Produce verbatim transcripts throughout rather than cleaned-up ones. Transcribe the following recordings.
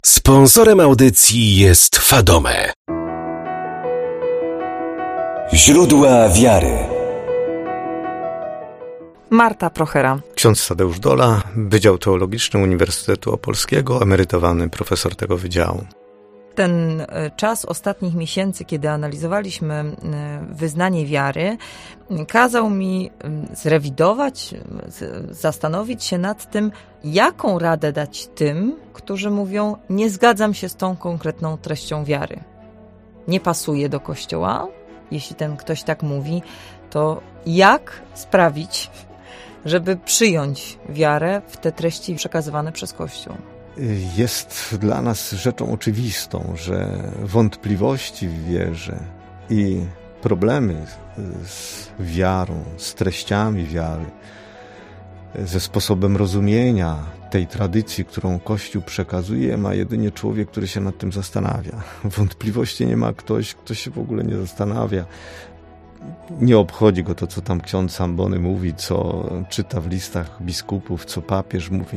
Sponsorem audycji jest Fadome. Źródła wiary. Marta Prochera. Ksiądz Tadeusz Dola, Wydział Teologiczny Uniwersytetu Opolskiego, emerytowany profesor tego wydziału. Ten czas ostatnich miesięcy, kiedy analizowaliśmy wyznanie wiary, kazał mi zrewidować, zastanowić się nad tym, jaką radę dać tym, którzy mówią: nie zgadzam się z tą konkretną treścią wiary. Nie pasuje do Kościoła. Jeśli ten ktoś tak mówi, to jak sprawić, żeby przyjąć wiarę w te treści przekazywane przez Kościół? Jest dla nas rzeczą oczywistą, że wątpliwości w wierze i problemy z wiarą, z treściami wiary, ze sposobem rozumienia tej tradycji, którą Kościół przekazuje, ma jedynie człowiek, który się nad tym zastanawia. Wątpliwości nie ma ktoś, kto się w ogóle nie zastanawia. Nie obchodzi go to, co tam ksiądz Sambony mówi, co czyta w listach biskupów, co papież mówi.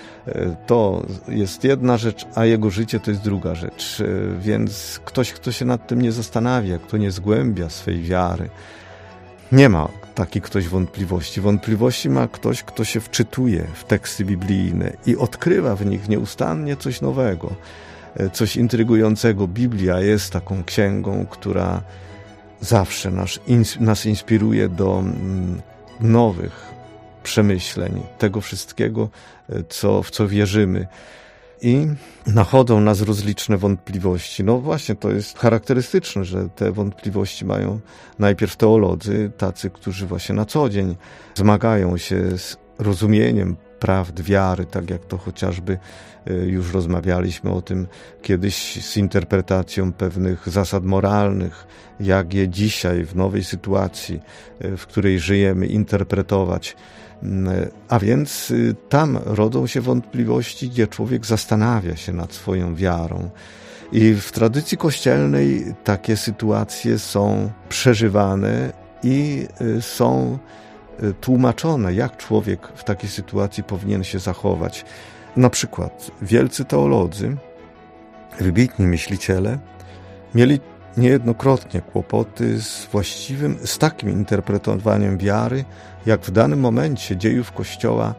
To jest jedna rzecz, a jego życie to jest druga rzecz. Więc ktoś, kto się nad tym nie zastanawia, kto nie zgłębia swej wiary, nie ma taki ktoś wątpliwości. Wątpliwości ma ktoś, kto się wczytuje w teksty biblijne i odkrywa w nich nieustannie coś nowego, coś intrygującego. Biblia jest taką księgą, która zawsze nas, nas inspiruje do nowych przemyśleń, tego wszystkiego, co, w co wierzymy. I nachodzą nas rozliczne wątpliwości. No właśnie, to jest charakterystyczne, że te wątpliwości mają najpierw teolodzy, tacy, którzy właśnie na co dzień zmagają się z rozumieniem prawd wiary, tak jak to chociażby już rozmawialiśmy o tym kiedyś, z interpretacją pewnych zasad moralnych, jak je dzisiaj w nowej sytuacji, w której żyjemy, interpretować. A więc tam rodzą się wątpliwości, gdzie człowiek zastanawia się nad swoją wiarą. I w tradycji kościelnej takie sytuacje są przeżywane i są tłumaczone, jak człowiek w takiej sytuacji powinien się zachować. Na przykład wielcy teolodzy, wybitni myśliciele mieli niejednokrotnie kłopoty z właściwym, z takim interpretowaniem wiary, jak w danym momencie dziejów Kościoła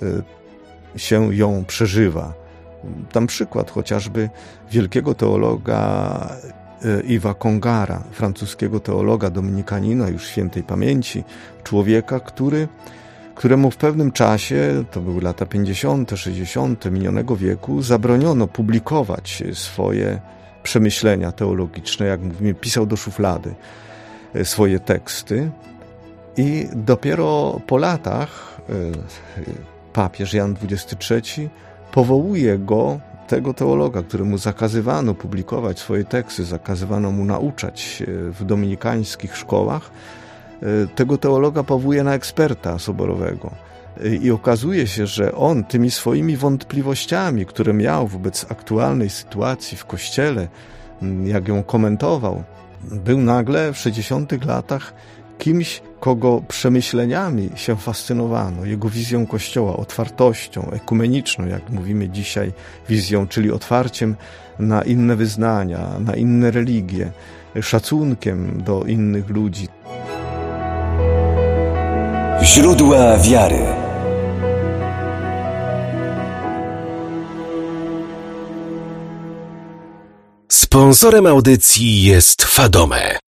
się ją przeżywa. Tam przykład chociażby wielkiego teologa Yves'a Congara, francuskiego teologa, dominikanina już świętej pamięci, człowieka, który, któremu w pewnym czasie, to były lata pięćdziesiąte, sześćdziesiąte minionego wieku, zabroniono publikować swoje przemyślenia teologiczne, jak mówimy, pisał do szuflady swoje teksty. I dopiero po latach papież Jan dwudziesty trzeci powołuje go, tego teologa, któremu zakazywano publikować swoje teksty, zakazywano mu nauczać się w dominikańskich szkołach, tego teologa powołuje na eksperta soborowego. I okazuje się, że on tymi swoimi wątpliwościami, które miał wobec aktualnej sytuacji w Kościele, jak ją komentował, był nagle w sześćdziesiątych latach kimś, kogo przemyśleniami się fascynowano, jego wizją Kościoła, otwartością ekumeniczną, jak mówimy dzisiaj, wizją, czyli otwarciem na inne wyznania, na inne religie, szacunkiem do innych ludzi. Źródła wiary. Sponsorem audycji jest Fadome.